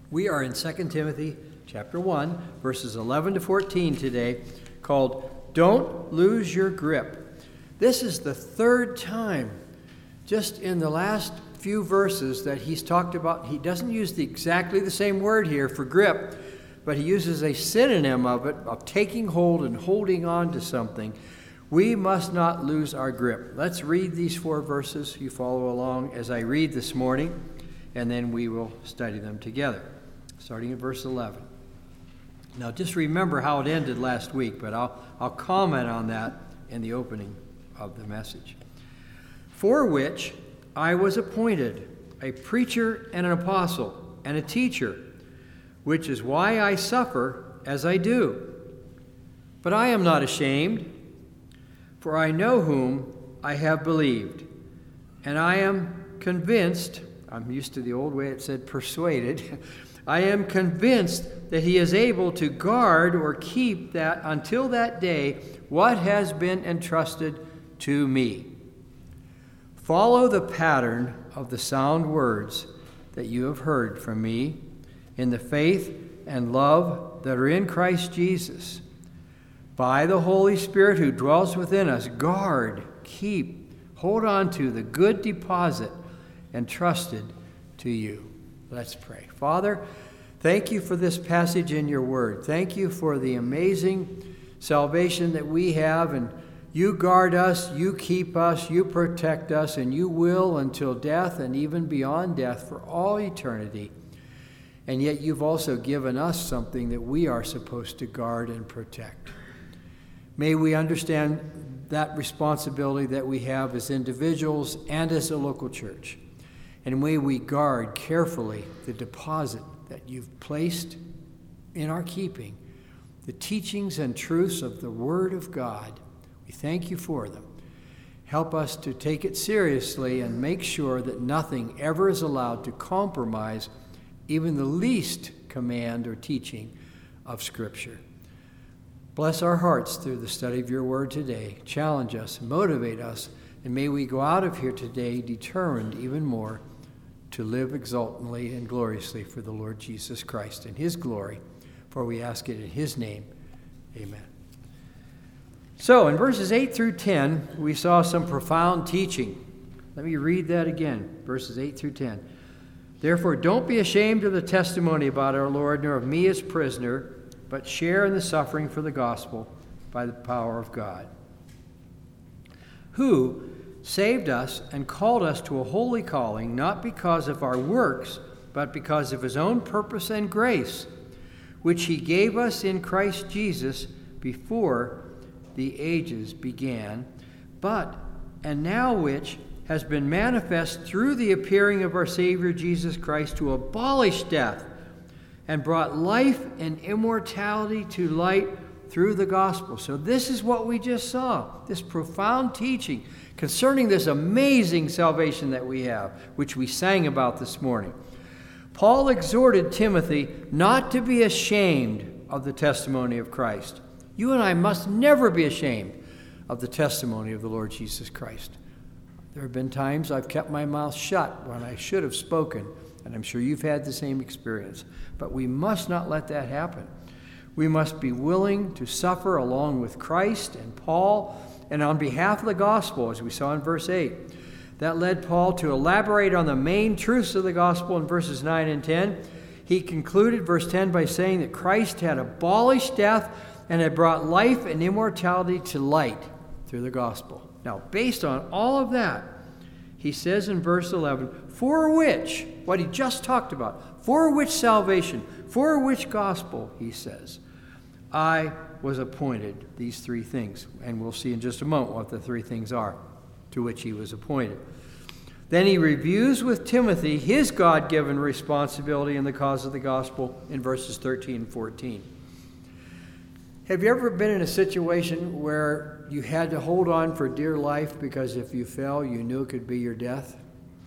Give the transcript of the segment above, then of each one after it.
We are in 2 Timothy chapter 1, verses 11 to 14 today, called Don't Lose Your Grip. This is the third time, just in the last few verses, that he's talked about. He doesn't use exactly the same word here for grip, but he uses a synonym of it, of taking hold and holding on to something. We must not lose our grip. Let's read these 4 verses. You follow along as I read this morning, and then we will study them together. Starting at verse 11. Now just remember how it ended last week, but I'll comment on that in the opening of the message. For which I was appointed a preacher and an apostle and a teacher, which is why I suffer as I do. But I am not ashamed, for I know whom I have believed, and I am convinced, I'm used to the old way it said persuaded, I am convinced that he is able to guard or keep that until that day what has been entrusted to me. Follow the pattern of the sound words that you have heard from me in the faith and love that are in Christ Jesus. By the Holy Spirit who dwells within us, guard, keep, hold on to the good deposit entrusted to you. Let's pray. Father, thank you for this passage in your word. Thank you for the amazing salvation that we have, and you guard us, you keep us, you protect us, and you will until death and even beyond death for all eternity. And yet you've also given us something that we are supposed to guard and protect. May we understand that responsibility that we have as individuals and as a local church. And may we guard carefully the deposit that you've placed in our keeping, the teachings and truths of the Word of God. We thank you for them. Help us to take it seriously and make sure that nothing ever is allowed to compromise even the least command or teaching of Scripture. Bless our hearts through the study of your Word today. Challenge us, motivate us, and may we go out of here today determined even more to live exultantly and gloriously for the Lord Jesus Christ in his glory, for we ask it in his name. Amen. So in verses 8 through 10, we saw some profound teaching. Let me read that again, verses 8 through 10. Therefore, don't be ashamed of the testimony about our Lord, nor of me as prisoner, but share in the suffering for the gospel by the power of God, who saved us and called us to a holy calling, not because of our works, but because of his own purpose and grace, which he gave us in Christ Jesus before the ages began, and now which has been manifest through the appearing of our Savior Jesus Christ, to abolish death and brought life and immortality to light through the gospel. So this is what we just saw, this profound teaching concerning this amazing salvation that we have, which we sang about this morning. Paul exhorted Timothy not to be ashamed of the testimony of Christ. You and I must never be ashamed of the testimony of the Lord Jesus Christ. There have been times I've kept my mouth shut when I should have spoken, and I'm sure you've had the same experience. But we must not let that happen. We must be willing to suffer along with Christ and Paul and on behalf of the gospel, as we saw in verse 8. That led Paul to elaborate on the main truths of the gospel in verses 9 and 10. He concluded verse 10 by saying that Christ had abolished death and had brought life and immortality to light through the gospel. Now, based on all of that, he says in verse 11, for which, what he just talked about, for which salvation, for which gospel, he says, I was appointed these 3 things. And we'll see in just a moment what the 3 things are to which he was appointed. Then he reviews with Timothy his God-given responsibility in the cause of the gospel in verses 13 and 14. Have you ever been in a situation where you had to hold on for dear life because if you fell, you knew it could be your death?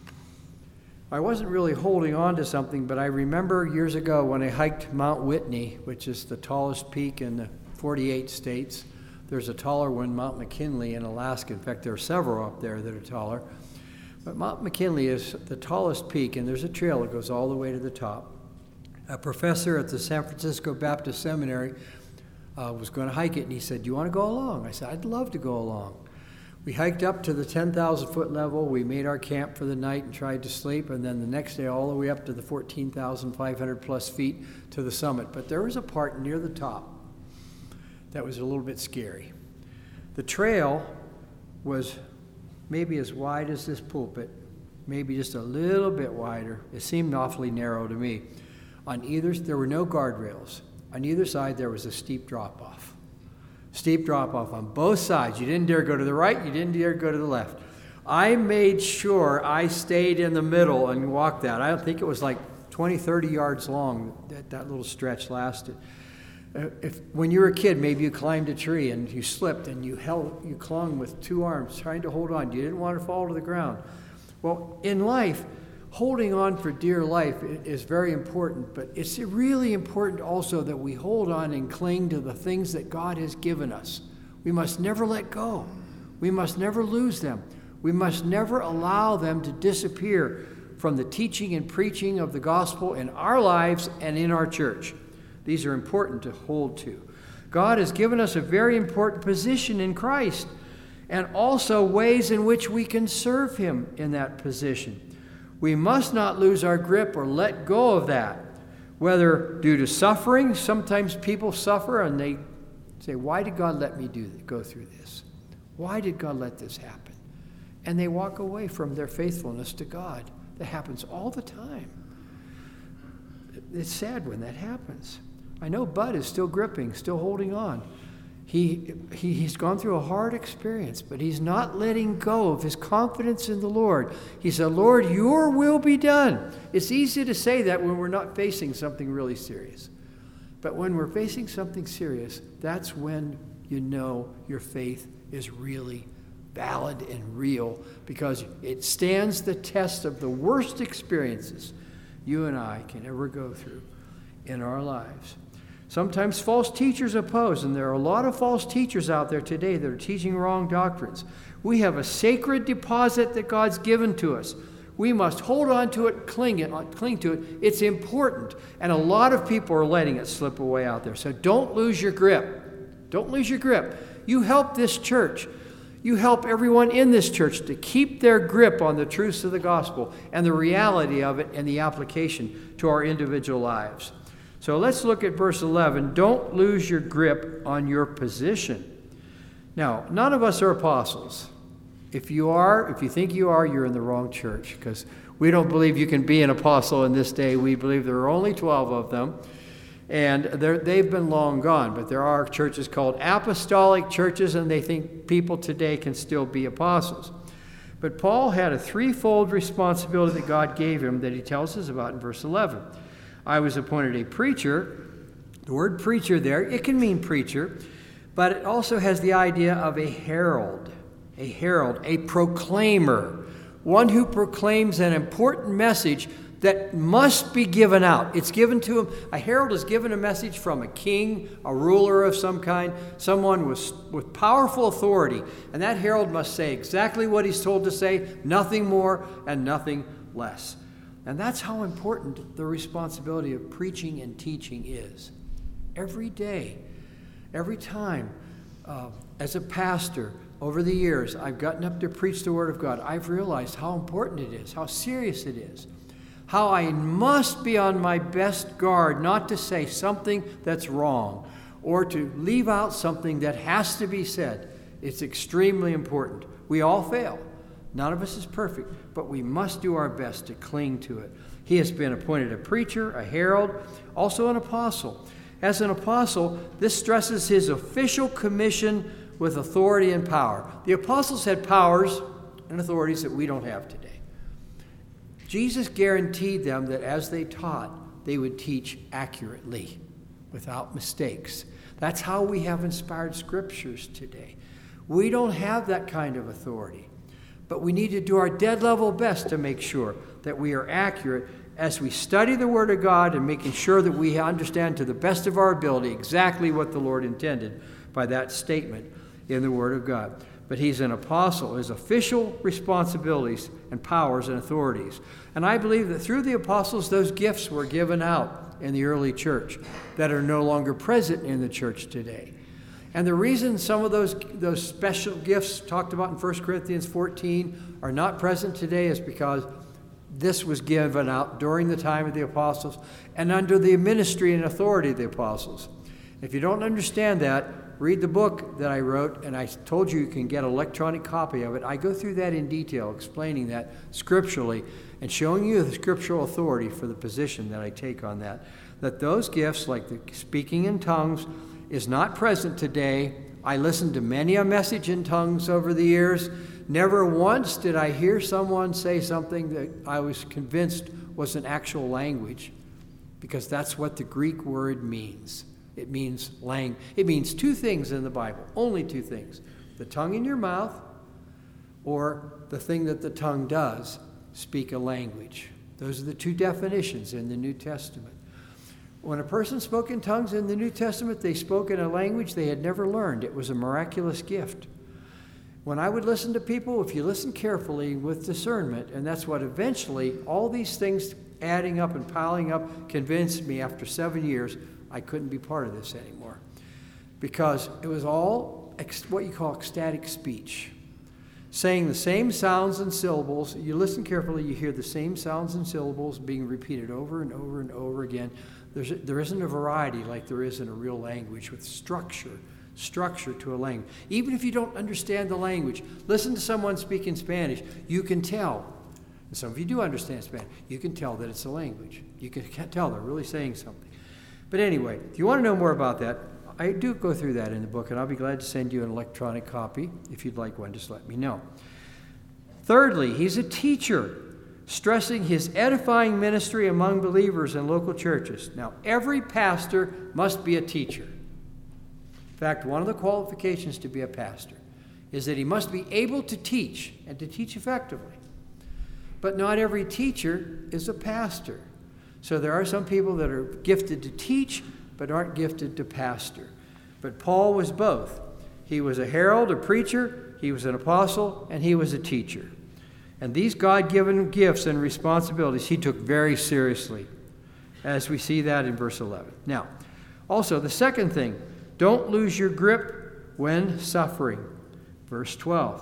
I wasn't really holding on to something, but I remember years ago when I hiked Mount Whitney, which is the tallest peak in the 48 states. There's a taller one, Mount McKinley in Alaska. In fact, there are several up there that are taller. But Mount McKinley is the tallest peak, and there's a trail that goes all the way to the top. A professor at the San Francisco Baptist Seminary was going to hike it, and he said, "Do you want to go along?" I said, "I'd love to go along." We hiked up to the 10,000-foot level. We made our camp for the night and tried to sleep, and then the next day all the way up to the 14,500-plus feet to the summit. But there was a part near the top that was a little bit scary. The trail was maybe as wide as this pulpit, maybe just a little bit wider. It seemed awfully narrow to me. There were no guardrails. On either side, there was a steep drop-off. Steep drop-off on both sides. You didn't dare go to the right. You didn't dare go to the left. I made sure I stayed in the middle and walked that. I don't think it was like 20, 30 yards long that little stretch lasted. When you were a kid, maybe you climbed a tree and you slipped and you clung with two arms trying to hold on. You didn't want to fall to the ground. Well, in life, holding on for dear life is very important, but it's really important also that we hold on and cling to the things that God has given us. We must never let go. We must never lose them. We must never allow them to disappear from the teaching and preaching of the gospel in our lives and in our church. These are important to hold to. God has given us a very important position in Christ, and also ways in which we can serve Him in that position. We must not lose our grip or let go of that, whether due to suffering. Sometimes people suffer and they say, "Why did God let me go through this? Why did God let this happen?" And they walk away from their faithfulness to God. That happens all the time. It's sad when that happens. I know Bud is still gripping, still holding on. He's gone through a hard experience, but he's not letting go of his confidence in the Lord. He said, "Lord, your will be done." It's easy to say that when we're not facing something really serious. But when we're facing something serious, that's when you know your faith is really valid and real, because it stands the test of the worst experiences you and I can ever go through in our lives. Sometimes false teachers oppose, and there are a lot of false teachers out there today that are teaching wrong doctrines. We have a sacred deposit that God's given to us. We must hold on to it, cling to it. It's important, and a lot of people are letting it slip away out there. So don't lose your grip. Don't lose your grip. You help this church. You help everyone in this church to keep their grip on the truths of the gospel and the reality of it and the application to our individual lives. So let's look at verse 11. Don't lose your grip on your position. Now, none of us are apostles. If you think you are, you're in the wrong church, because we don't believe you can be an apostle in this day. We believe there are only 12 of them, and they've been long gone. But there are churches called apostolic churches, and they think people today can still be apostles. But Paul had a threefold responsibility that God gave him that he tells us about in verse 11. I was appointed a preacher. The word preacher there, it can mean preacher, but it also has the idea of a herald, a proclaimer, one who proclaims an important message that must be given out. It's given to him. A herald is given a message from a king, a ruler of some kind, someone with powerful authority, and that herald must say exactly what he's told to say, nothing more and nothing less. And that's how important the responsibility of preaching and teaching is. Every day, every time, as a pastor, over the years, I've gotten up to preach the Word of God, I've realized how important it is, how serious it is, how I must be on my best guard not to say something that's wrong or to leave out something that has to be said. It's extremely important. We all fail. None of us is perfect, but we must do our best to cling to it. He has been appointed a preacher, a herald, also an apostle. As an apostle, this stresses his official commission with authority and power. The apostles had powers and authorities that we don't have today. Jesus guaranteed them that as they taught, they would teach accurately, without mistakes. That's how we have inspired scriptures today. We don't have that kind of authority. But we need to do our dead level best to make sure that we are accurate as we study the Word of God and making sure that we understand to the best of our ability exactly what the Lord intended by that statement in the Word of God. but he's an apostle, his official responsibilities and powers and authorities. And I believe that through the apostles, those gifts were given out in the early church that are no longer present in the church today. And the reason some of those special gifts talked about in 1 Corinthians 14 are not present today is because this was given out during the time of the apostles and under the ministry and authority of the apostles. If you don't understand that, read the book that I wrote, and I told you can get an electronic copy of it. I go through that in detail, explaining that scripturally and showing you the scriptural authority for the position that I take on that. That those gifts, like the speaking in tongues, is not present today. I listened to many a message in tongues over the years. Never once did I hear someone say something that I was convinced was an actual language, because that's what the Greek word means. It means It means two things in the Bible, only two things: the tongue in your mouth, or the thing that the tongue does, speak a language. Those are the two definitions in the New Testament. When a person spoke in tongues in the New Testament, they spoke in a language they had never learned. It was a miraculous gift. When I would listen to people, if you listen carefully with discernment, and that's what eventually all these things adding up and piling up convinced me after 7 years I couldn't be part of this anymore, because it was all what you call ecstatic speech, saying the same sounds and syllables. You listen carefully, you hear the same sounds and syllables being repeated over and over and over again. There isn't a variety like there is in a real language with structure to a language. Even if you don't understand the language, listen to someone speak in Spanish, you can tell. And some of you do understand Spanish. You can tell that it's a language. You can tell they're really saying something. But anyway, if you want to know more about that, I do go through that in the book, and I'll be glad to send you an electronic copy. If you'd like one, just let me know. Thirdly, he's a teacher, stressing his edifying ministry among believers in local churches. Now, every pastor must be a teacher. In fact, one of the qualifications to be a pastor is that he must be able to teach, and to teach effectively. But not every teacher is a pastor. So there are some people that are gifted to teach, but aren't gifted to pastor. But Paul was both. He was a herald, a preacher, he was an apostle, and he was a teacher. And these God-given gifts and responsibilities he took very seriously, as we see that in verse 11. Now, also the second thing, don't lose your grip when suffering. Verse 12.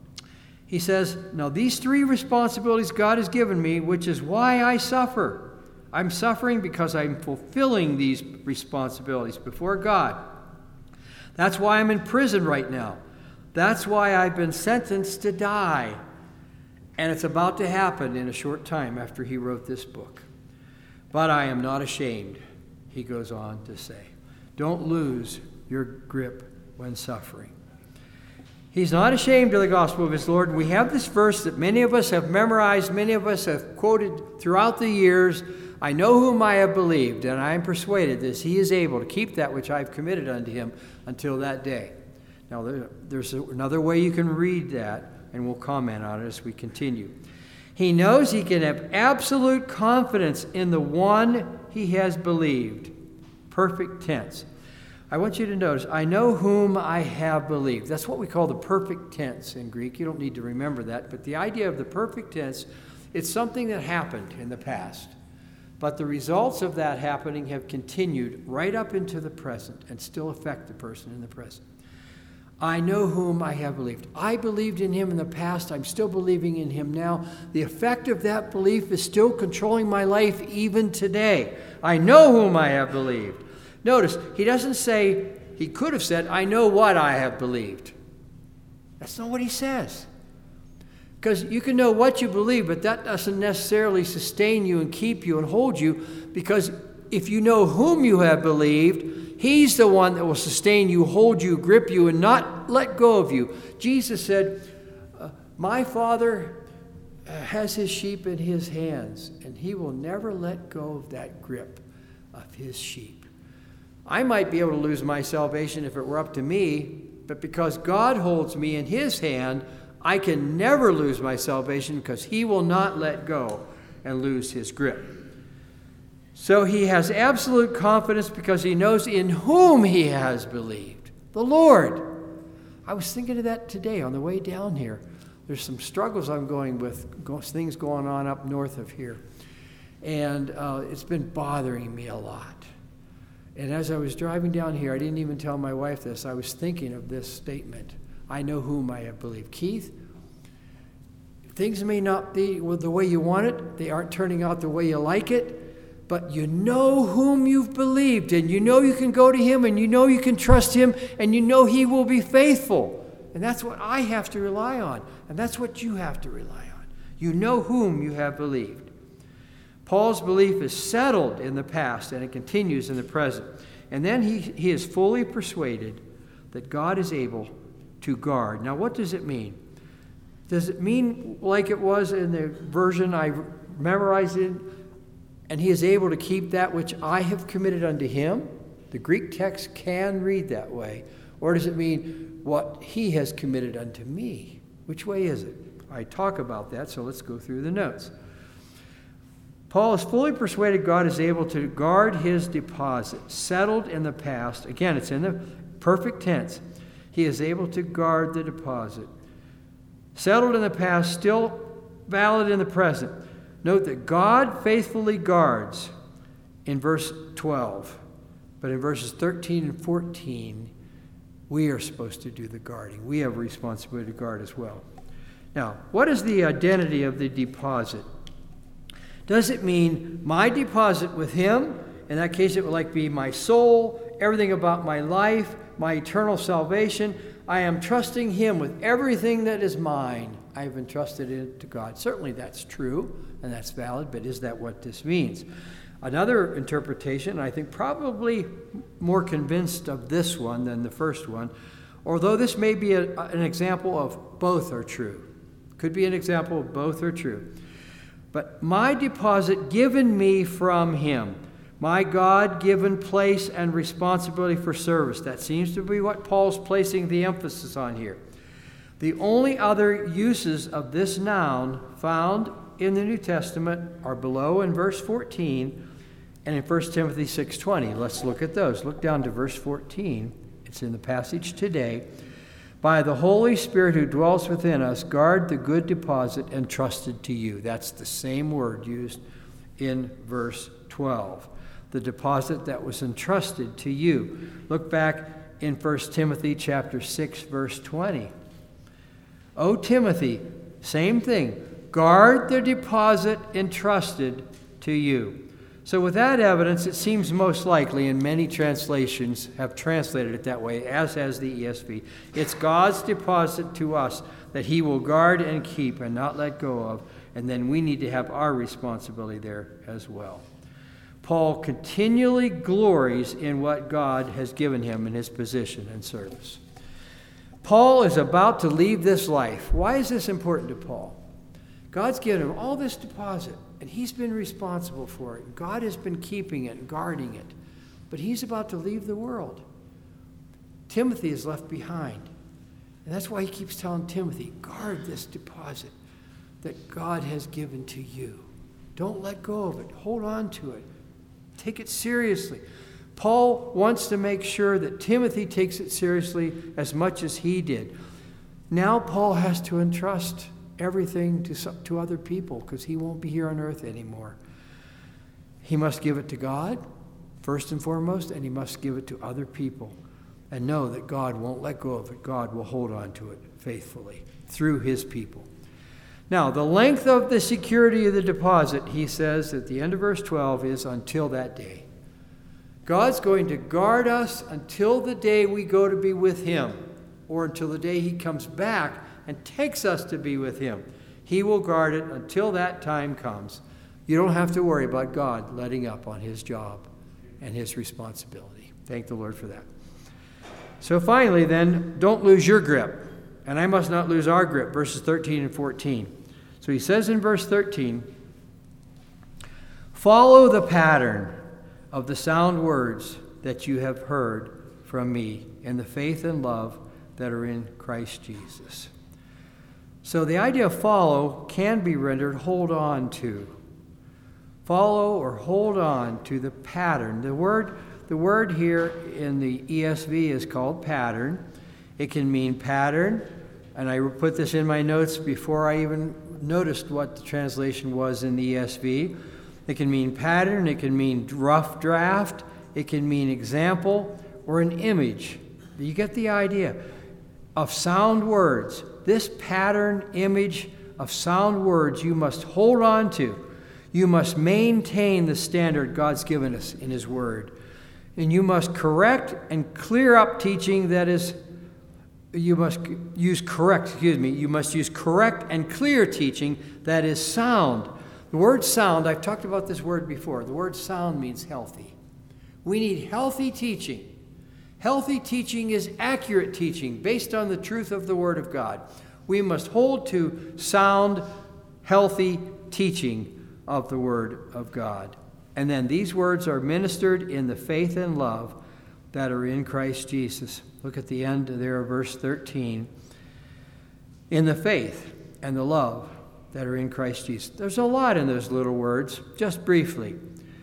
He says, now these three responsibilities God has given me, which is why I suffer. I'm suffering because I'm fulfilling these responsibilities before God. That's why I'm in prison right now. That's why I've been sentenced to die. And it's about to happen in a short time after he wrote this book. But I am not ashamed, he goes on to say. Don't lose your grip when suffering. He's not ashamed of the gospel of his Lord. We have this verse that many of us have memorized, many of us have quoted throughout the years. I know whom I have believed, and I am persuaded that he is able to keep that which I have committed unto him until that day. Now, there's another way you can read that, and we'll comment on it as we continue. He knows he can have absolute confidence in the one he has believed. Perfect tense. I want you to notice, I know whom I have believed. That's what we call the perfect tense in Greek. You don't need to remember that, but the idea of the perfect tense, it's something that happened in the past. But the results of that happening have continued right up into the present and still affect the person in the present. I know whom I have believed. I believed in him in the past. I'm still believing in him now. The effect of that belief is still controlling my life even today. I know whom I have believed. Notice, he doesn't say, he could have said, I know what I have believed. That's not what he says. Because you can know what you believe, but that doesn't necessarily sustain you and keep you and hold you, because if you know whom you have believed, he's the one that will sustain you, hold you, grip you, and not let go of you. Jesus said, my Father has his sheep in his hands, and he will never let go of that grip of his sheep. I might be able to lose my salvation if it were up to me, but because God holds me in his hand, I can never lose my salvation because he will not let go and lose his grip. So he has absolute confidence because he knows in whom he has believed, the Lord. I was thinking of that today on the way down here. There's some struggles I'm going with, things going on up north of here. And it's been bothering me a lot. And as I was driving down here, I didn't even tell my wife this, I was thinking of this statement. I know whom I have believed. Keith, things may not be the way you want it. They aren't turning out the way you like it. But you know whom you've believed, and you know you can go to him, and you know you can trust him, and you know he will be faithful. And that's what I have to rely on, and that's what you have to rely on. You know whom you have believed. Paul's belief is settled in the past, and it continues in the present. And then he is fully persuaded that God is able to guard. Now, what does it mean? Does it mean like it was in the version I memorized it, and he is able to keep that which I have committed unto him? The Greek text can read that way. Or does it mean what he has committed unto me? Which way is it? I talk about that, so let's go through the notes. Paul is fully persuaded God is able to guard his deposit, settled in the past. Again, it's in the perfect tense. He is able to guard the deposit. Settled in the past, still valid in the present. Note that God faithfully guards in verse 12. But in verses 13 and 14, we are supposed to do the guarding. We have a responsibility to guard as well. Now, what is the identity of the deposit? Does it mean my deposit with him? In that case, it would be my soul, everything about my life, my eternal salvation. I am trusting him with everything that is mine. I have entrusted it to God. Certainly that's true, and that's valid, but is that what this means? Another interpretation, I think probably more convinced of this one than the first one, although this may be an example of both are true. Could be an example of both are true. But my deposit given me from him, my God-given place and responsibility for service. That seems to be what Paul's placing the emphasis on here. The only other uses of this noun found in the New Testament are below in verse 14 and in 1 Timothy 6:20. Let's look at those. Look down to verse 14. It's in the passage today. By the Holy Spirit who dwells within us, guard the good deposit entrusted to you. That's the same word used in verse 12. The deposit that was entrusted to you. Look back in 1 Timothy chapter 6, verse 20. O Timothy, same thing. Guard the deposit entrusted to you. So with that evidence, it seems most likely, and many translations have translated it that way, as has the ESV. It's God's deposit to us that he will guard and keep and not let go of, and then we need to have our responsibility there as well. Paul continually glories in what God has given him in his position and service. Paul is about to leave this life. Why is this important to Paul? God's given him all this deposit, and he's been responsible for it. God has been keeping it and guarding it. But he's about to leave the world. Timothy is left behind. And that's why he keeps telling Timothy, guard this deposit that God has given to you. Don't let go of it. Hold on to it. Take it seriously. Paul wants to make sure that Timothy takes it seriously as much as he did. Now Paul has to entrust everything to other people because he won't be here on earth anymore. He must give it to God, first and foremost, and he must give it to other people and know that God won't let go of it. God will hold on to it faithfully through his people. Now, the length of the security of the deposit, he says at the end of verse 12, is until that day. God's going to guard us until the day we go to be with him, or until the day he comes back and takes us to be with him. He will guard it until that time comes. You don't have to worry about God letting up on his job and his responsibility. Thank the Lord for that. So finally then, don't lose your grip. And I must not lose our grip, verses 13 and 14. So he says in verse 13, follow the pattern of the sound words that you have heard from me in the faith and love that are in Christ Jesus. So the idea of follow can be rendered hold on to. Follow or hold on to the pattern. The word here in the ESV is called pattern. It can mean pattern, and I put this in my notes before I even noticed what the translation was in the ESV. It can mean pattern, it can mean rough draft, it can mean example, or an image. You get the idea of sound words. This pattern, image of sound words you must hold on to. You must maintain the standard God's given us in His Word. And you must correct and clear up teaching that is, you must use correct and clear teaching that is sound. The word sound, I've talked about this word before. The word sound means healthy. We need healthy teaching. Healthy teaching is accurate teaching based on the truth of the Word of God. We must hold to sound, healthy teaching of the Word of God. And then these words are ministered in the faith and love that are in Christ Jesus. Look at the end there of verse 13. In the faith and the love that are in Christ Jesus. There's a lot in those little words, just briefly.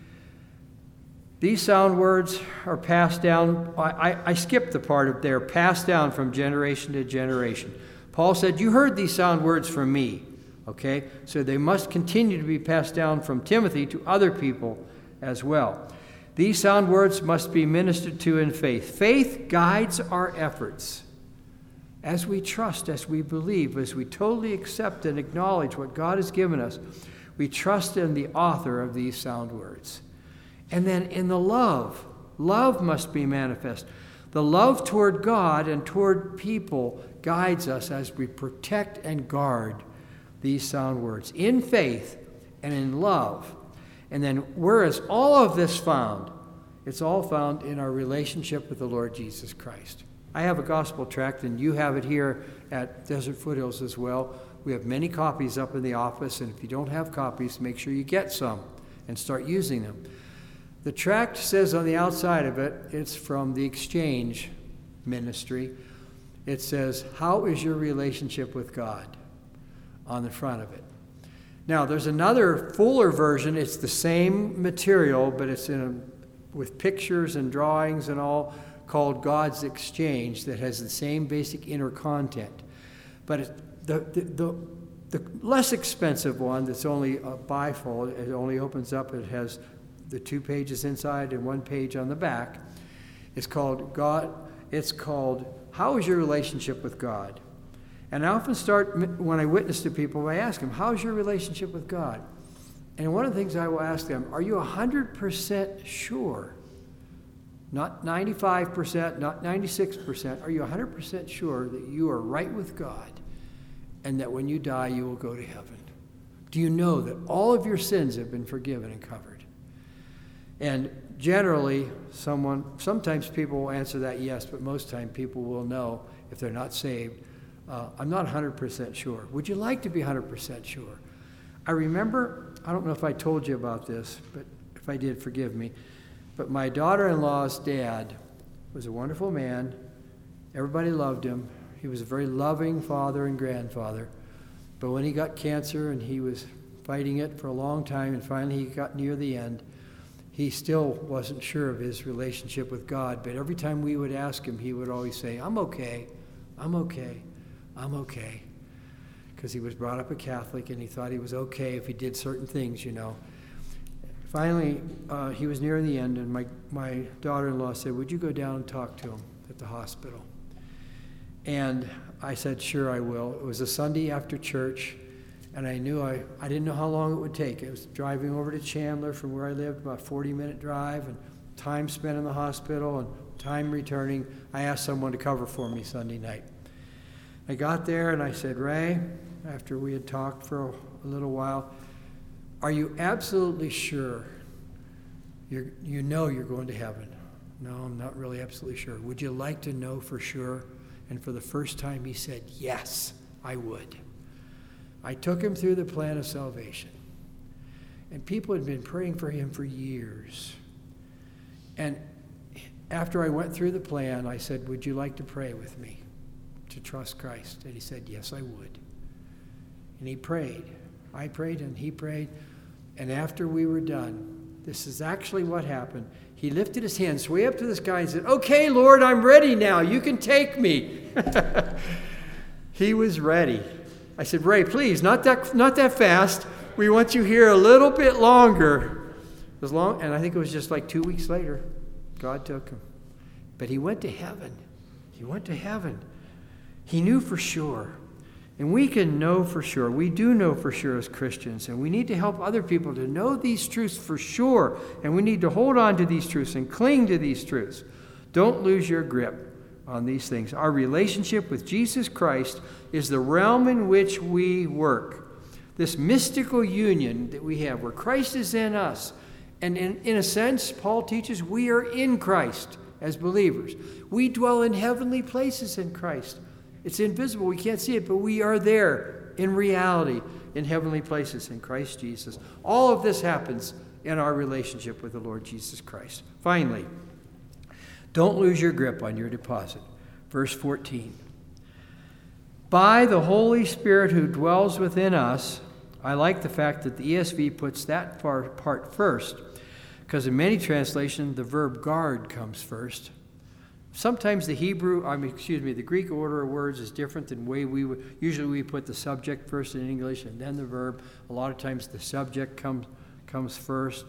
These sound words are passed down. I skipped the part of they're passed down from generation to generation. Paul said, you heard these sound words from me. Okay? So they must continue to be passed down from Timothy to other people as well. These sound words must be ministered to in faith. Faith guides our efforts. As we trust, as we believe, as we totally accept and acknowledge what God has given us, we trust in the author of these sound words. And then in the love must be manifest. The love toward God and toward people guides us as we protect and guard these sound words in faith and in love. And then where is all of this found? It's all found in our relationship with the Lord Jesus Christ. I have a gospel tract, and you have it here at Desert Foothills as well. We have many copies up in the office, and if you don't have copies, make sure you get some and start using them. The tract says on the outside of it, it's from the Exchange Ministry. It says, how is your relationship with God? On the front of it. Now, there's another fuller version. It's the same material, but it's with pictures and drawings and all, called God's Exchange, that has the same basic inner content. But the less expensive one, that's only a bifold, it only opens up, it has the 2 pages inside and 1 page on the back. It's called How is Your Relationship with God? And I often start, when I witness to people, I ask them, how's your relationship with God? And one of the things I will ask them, are you 100% sure? Not 95%, not 96%. Are you 100% sure that you are right with God and that when you die, you will go to heaven? Do you know that all of your sins have been forgiven and covered? And generally, sometimes people will answer that yes, but most time people will know if they're not saved. I'm not 100% sure. Would you like to be 100% sure? I remember, I don't know if I told you about this, but if I did, forgive me. But my daughter-in-law's dad was a wonderful man. Everybody loved him. He was a very loving father and grandfather. But when he got cancer and he was fighting it for a long time and finally he got near the end, he still wasn't sure of his relationship with God. But every time we would ask him, he would always say, I'm okay, I'm okay, I'm okay. Because he was brought up a Catholic and he thought he was okay if he did certain things, you know. Finally, he was near the end, and my daughter-in-law said, would you go down and talk to him at the hospital? And I said, sure, I will. It was a Sunday after church, and I knew I didn't know how long it would take. It was driving over to Chandler from where I lived, about a 40-minute drive, and time spent in the hospital and time returning. I asked someone to cover for me Sunday night. I got there, and I said, Ray, after we had talked for a little while, are you absolutely sure you know you're going to heaven? No, I'm not really absolutely sure. Would you like to know for sure? And for the first time he said, yes, I would. I took him through the plan of salvation. And people had been praying for him for years. And after I went through the plan, I said, would you like to pray with me to trust Christ? And he said, yes, I would. And he prayed. I prayed and he prayed. And after we were done, this is actually what happened. He lifted his hands way up to the sky and said, "Okay, Lord, I'm ready now. You can take me." He was ready. I said, "Ray, please, not that fast. We want you here a little bit longer." And I think it was just like 2 weeks later, God took him. But he went to heaven. He went to heaven. He knew for sure. And we can know for sure. We do know for sure as Christians. And we need to help other people to know these truths for sure. And we need to hold on to these truths and cling to these truths. Don't lose your grip on these things. Our relationship with Jesus Christ is the realm in which we work. This mystical union that we have where Christ is in us. And in a sense, Paul teaches we are in Christ as believers. We dwell in heavenly places in Christ. It's invisible. We can't see it, but we are there in reality in heavenly places in Christ Jesus. All of this happens in our relationship with the Lord Jesus Christ. Finally, don't lose your grip on your deposit. Verse 14. By the Holy Spirit who dwells within us. I like the fact that the ESV puts that part first, because in many translations the verb guard comes first. Sometimes the Greek order of words is different than the way usually we put the subject first in English and then the verb. A lot of times the subject comes first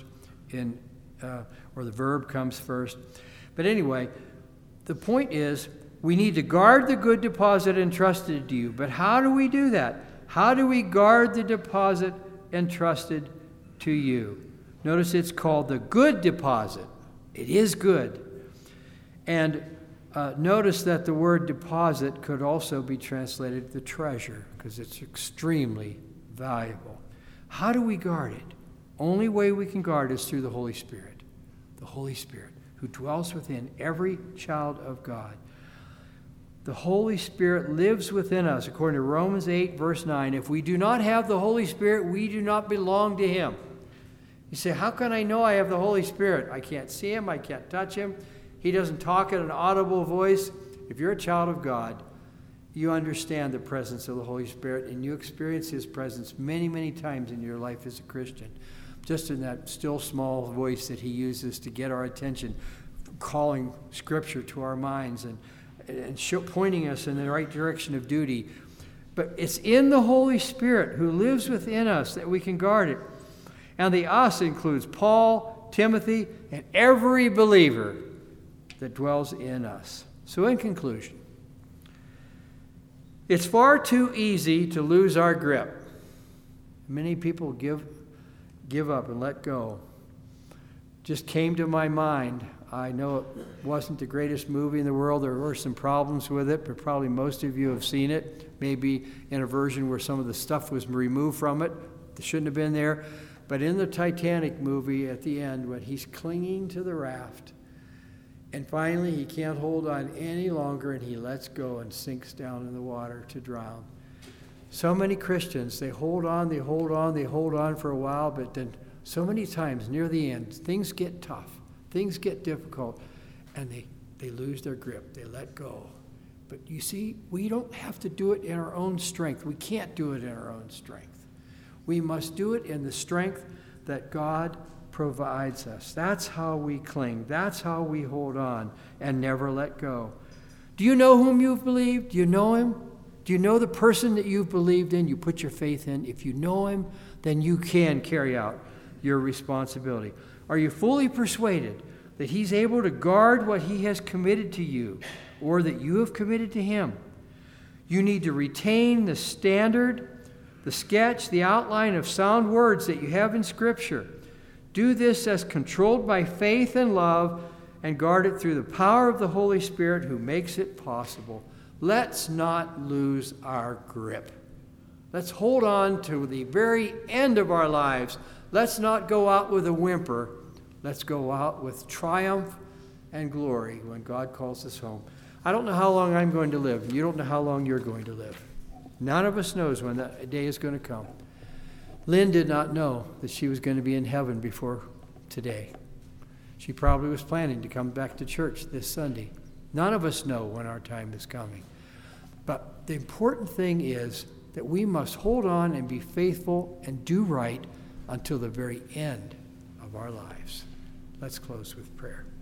or the verb comes first. But anyway, the point is we need to guard the good deposit entrusted to you. But how do we do that? How do we guard the deposit entrusted to you? Notice it's called the good deposit. It is good. And notice that the word deposit could also be translated the treasure, because it's extremely valuable. How do we guard it? Only way we can guard is through the Holy Spirit. The Holy Spirit who dwells within every child of God. The Holy Spirit lives within us, according to Romans 8, verse 9. If we do not have the Holy Spirit, we do not belong to Him. You say, how can I know I have the Holy Spirit? I can't see Him. I can't touch Him. He doesn't talk in an audible voice. If you're a child of God, you understand the presence of the Holy Spirit, and you experience His presence many, many times in your life as a Christian. Just in that still small voice that He uses to get our attention, calling Scripture to our minds and pointing us in the right direction of duty. But it's in the Holy Spirit who lives within us that we can guard it. And the us includes Paul, Timothy, and every believer that dwells in us. So in conclusion, it's far too easy to lose our grip. Many people give up and let go. Just came to my mind. I know it wasn't the greatest movie in the world. There were some problems with it, but probably most of you have seen it. Maybe in a version where some of the stuff was removed from it. It shouldn't have been there. But in the Titanic movie, at the end, when he's clinging to the raft, and finally he can't hold on any longer, and he lets go and sinks down in the water to drown. So many Christians, they hold on for a while, but then so many times near the end, things get tough, things get difficult, and they lose their grip, they let go. But you see, we don't have to do it in our own strength. We can't do it in our own strength. We must do it in the strength that God provides us. That's how we cling. That's how we hold on and never let go. Do you know whom you've believed? Do you know Him? Do you know the person that you've believed in, you put your faith in? If you know Him, then you can carry out your responsibility. Are you fully persuaded that He's able to guard what He has committed to you, or that you have committed to Him? You need to retain the standard, the sketch, the outline of sound words that you have in Scripture. Do this as controlled by faith and love, and guard it through the power of the Holy Spirit who makes it possible. Let's not lose our grip. Let's hold on to the very end of our lives. Let's not go out with a whimper. Let's go out with triumph and glory when God calls us home. I don't know how long I'm going to live. You don't know how long you're going to live. None of us knows when that day is going to come. Lynn did not know that she was going to be in heaven before today. She probably was planning to come back to church this Sunday. None of us know when our time is coming. But the important thing is that we must hold on and be faithful and do right until the very end of our lives. Let's close with prayer.